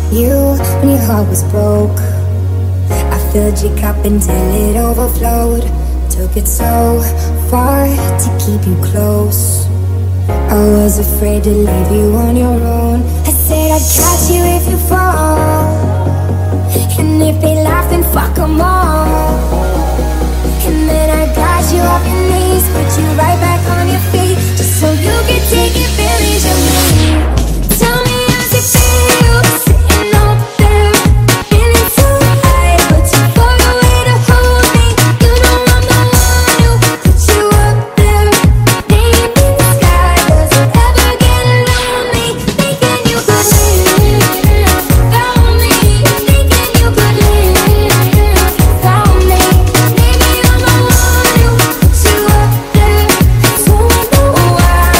You, when your heart was broke, I filled your cup until it overflowed. Took it so far to keep you close. I was afraid to leave you on your own. I said I'd catch you if you fall, and if they laugh then fuck them all. And then I got you off your knees, put you right back on your feet, just so you could take advantage of me. Tell me how's it feel, sitting up there, feeling so high, but too far away to hold me. You know I'm the one who put you up there, name in the sky. Does it ever get lonely, thinking you could live without me, thinking you could live without me? Maybe I'm the one who put you up there, so I know why.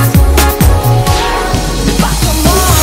Fuck 'em all.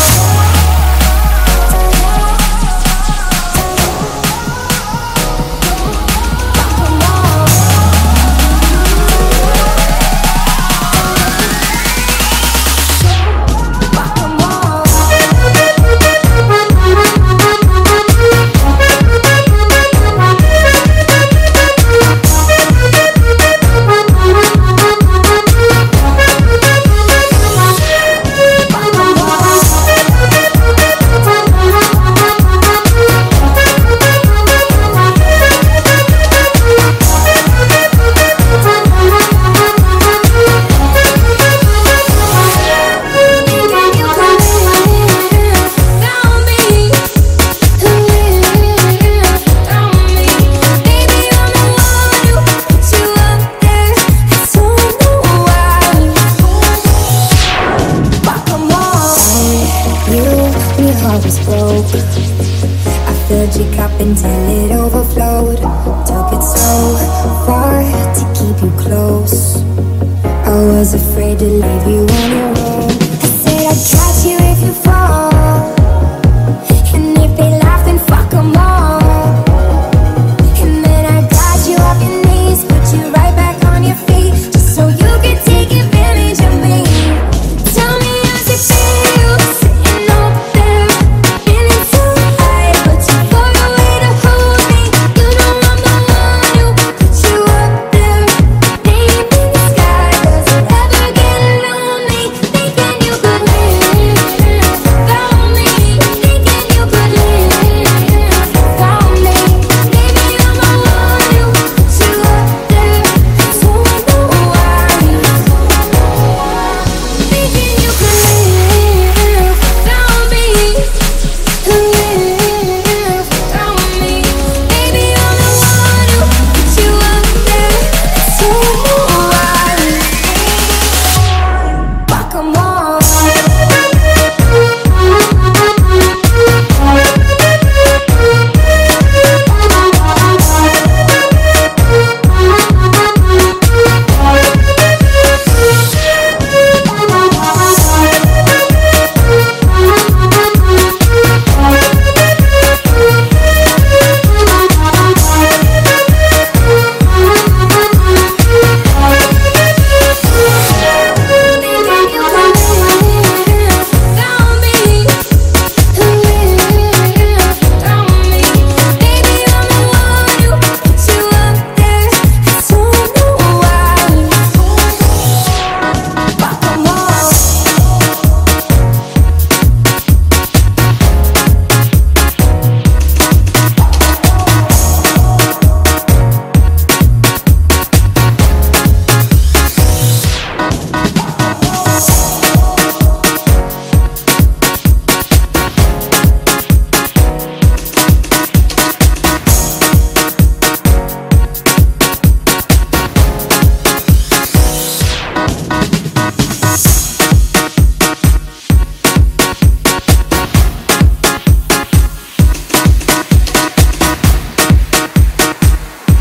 Was broke, I filled your cup until it overflowed. Took it so far to keep you close. I was afraid to leave you on your own. I said I'd catch you if you fall, and if they laugh then fuck 'em all. And then I got you off your knees, put you right back on your feet, just so you could take advantage of me. Tell me how's it feel, sitting up there, feeling so high, but too far away to hold me. You know I'm the one who put you up there, name in the sky. Does it ever get lonely, thinking you could live without me, thinking you could live without me? Maybe I'm the one who put you up there, so I know why. Thinking you could live without me, live without me. Maybe I'm the one who put you up there, so I know why. Fuck 'em all.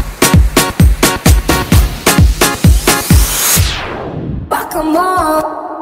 Come on.